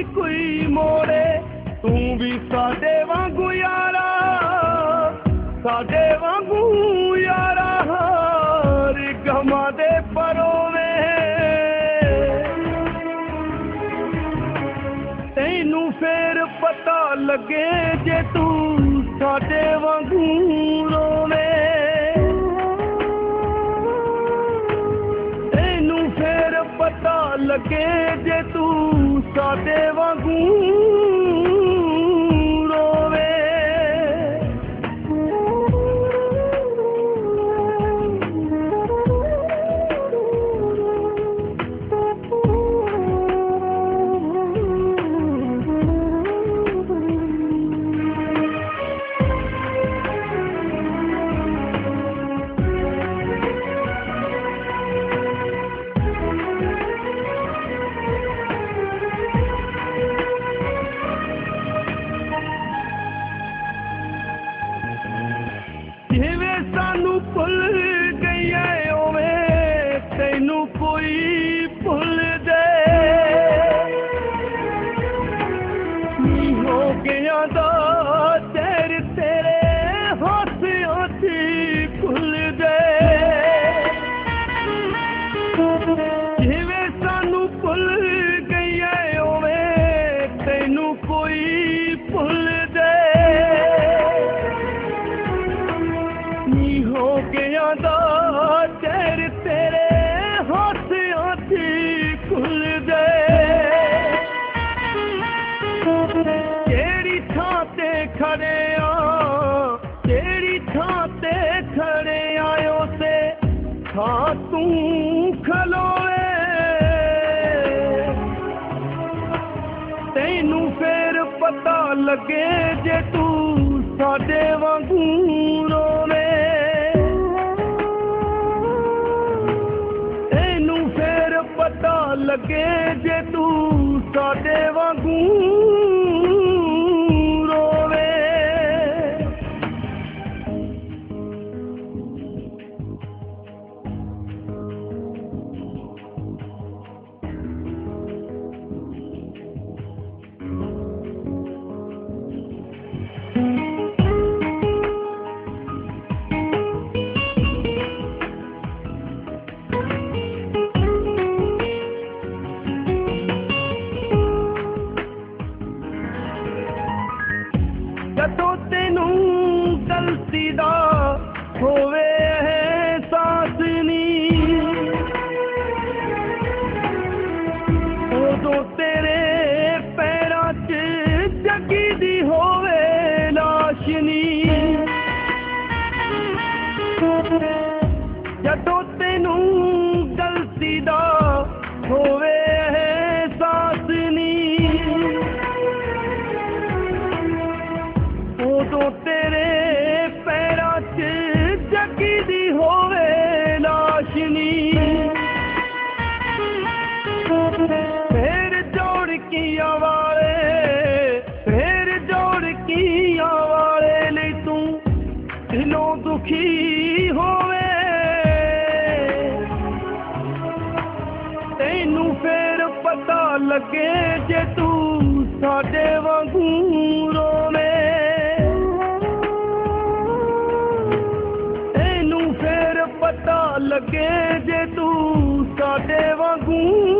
कोई मोड़े तू भी साडे वांगू यारा, साडे वांगू यारा हर गमा दे परोवे। तैनू फिर पता लगे जे तू साडे वांगू रोवे। तैनू फिर पता लगे जे तू साडे वांगू रोवे। जिवें सानू भुल गई है उवें तैनू कोई भुल दे। नी हो गया दा चेहर तेरे हासियां च खुल दे। जिवें सानू भुल गई है उवें तैनू कोई भुल दे। हो गया दा चेहर तेरे हासियां च खुल दे। केड़ी थां ते खड़े आ, केड़ी थां ते खड़े आयो से थां तू खलोए। तैनू फिर पता लगे जे तू साडे वांगू रोवे। पता लगे जे तू साडे वांगू रोवे। जदों तैनू गलती दा होवे एहसास नी, उदों तेरे पैरां च जगी दी होवे लाश नी। जदों तैनू गलती दा होवे एहसास नी, तो तेरे पैरां च जगी दी होवे लाश नी। फिर जोड़ किया वाले, फिर जोड़ किया वाले ले तू दिलों दुखी होवे। तैनू फिर पता लगे जे तू साडे वांगू रोवे। पता लगे जे तू साडे वांगू